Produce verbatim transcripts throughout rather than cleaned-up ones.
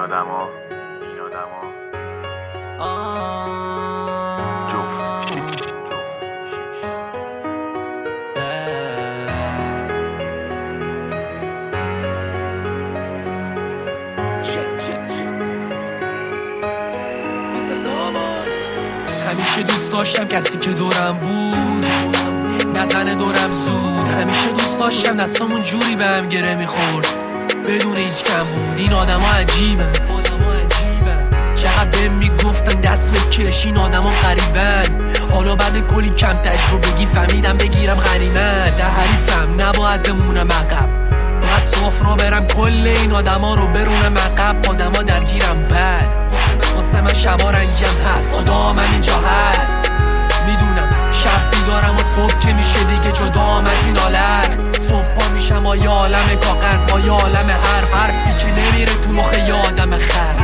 آدما این آدما همیشه دوست داشتم کسی که دورم بود نزنه دورم زود. همیشه دوست داشتم دستامون جوری به هم گره میخورد بدون هیچ کم بود. این آدم ها عجیبن، چقدر بهم میگفتن دست بکش این آدم ها غریبن. حالا بعد کلی کم تجربگی فهمیدم بگیرم غنیمت. در حریفم نباید بمونم عقب، باید صفرا برم کل این آدم ها رو برونم عقب. آدم ها درگیرم بد، واسه من شبا رنگم هست، خدا هم اینجا هست. میدونم شب بیدارم و صبح که میشه دیگه جدام از این حالت. صبح پا میشم با یه عالم کاغذ، با یه عالم حرف، حرفی که نمیره تو مخ یه آدم خر.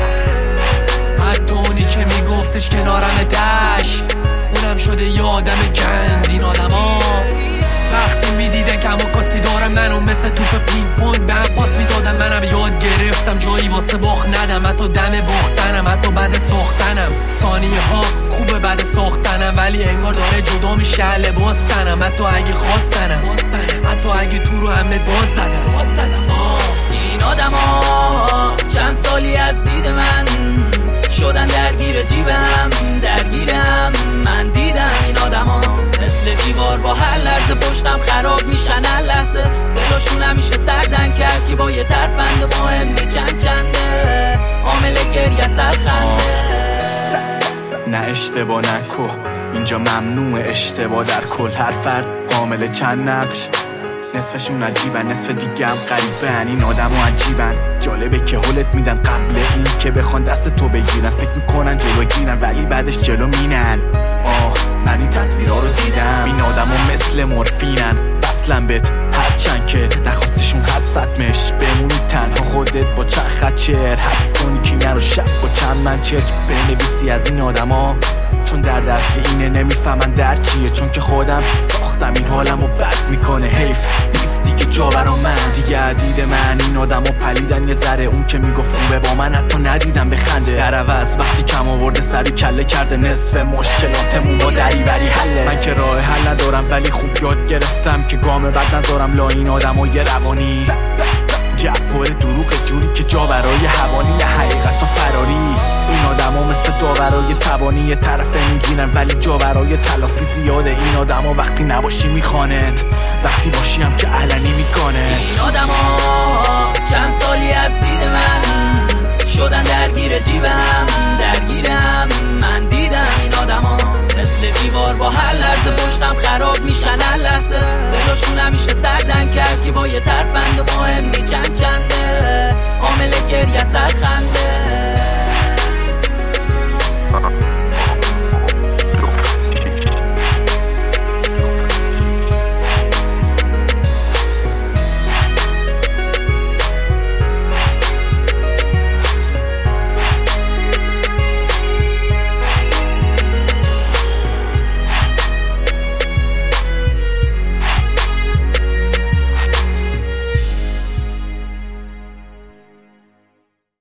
حتی اونی که میگفتش کنارم دش اونم شده یه آدم گند. این آدم ها وقتی میدیده کم و کسی دارم منو مثل توپ پینگ پونگ به هم پاس میدادم. منم یاد گرفتم جایی واسه باخت ندم، حتی دم باختنم، حتی بعد ساختنم. ثانیه ها خوبه بعد ساختنم، ولی انگار داره جدا میشه لباستنم. حتی اگه خواستنم، حتی اگه تو رو همه داد زدم. این آدم ها چند سالی از دید من شدن درگیر جیبم، درگیرم. من دیدم این آدم ها مثل دیوار با هر لحظه پشتم خراب میشن هر لحظه. دلاشون همیشه سردن کرد که با یه ترفند مهم نی چند چنده عامل گریه سرخنده. نه اشتباه نکو، اینجا ممنوع اشتباه در کل. هر فرد حامل چند نقش، نصفشون عجیبن نصف دیگه هم غریبن. این آدم ها عجیبن، جالبه که حلت میدن قبل این که بخوان دست تو بگیرن. فکر میکنن جلو گیرن ولی بعدش جلو مینن. آه من این تصویرها رو دیدم، این آدم ها مثل مورفینن. بسلن بهت هرچند که نخواستشون هستمش. بمونی تنها خودت با چند خط شعر حبس کنی کینه رو شب با چند من چرک بنویسی از این آدم ها. چون در دست اینه نمیفهمن در چیه، چون که خودم ساختم این حالم رو بد میکنه. حیف نیست دیگه جا برا من، دیگه عدید من. این آدم رو پلیدن یه ذره، اون که میگفت خوبه با من حتی ندیدم بخنده. در عوض وقتی کم آورده سری کله کرده نصف مشکلاتمون با دری بری حله. من که راه حل ندارم ولی خوب یاد گرفتم که گام بد نذارم لا این آدم ها یه روانی. جفور دروغ جوری که جا برای حوانی، یه حقیقت و فراری. این آدم ها مثل داورای توانی یه طرفه میگیرن ولی جا برای تلافی زیاده. این آدم ها وقتی نباشی میخواند، وقتی باشی هم که علنی میکنه. این آدم ها چند سالی از دید من شدن درگیر جیبم، درگیرم. من دیدم این آدم ها مثل دیوار با هر لحظه پشتم خراب میشن هر لحظه. دلاشون همیشه سردن کرد که با یه ترفند مهم نی چند چنده عامل گریه سرخنده.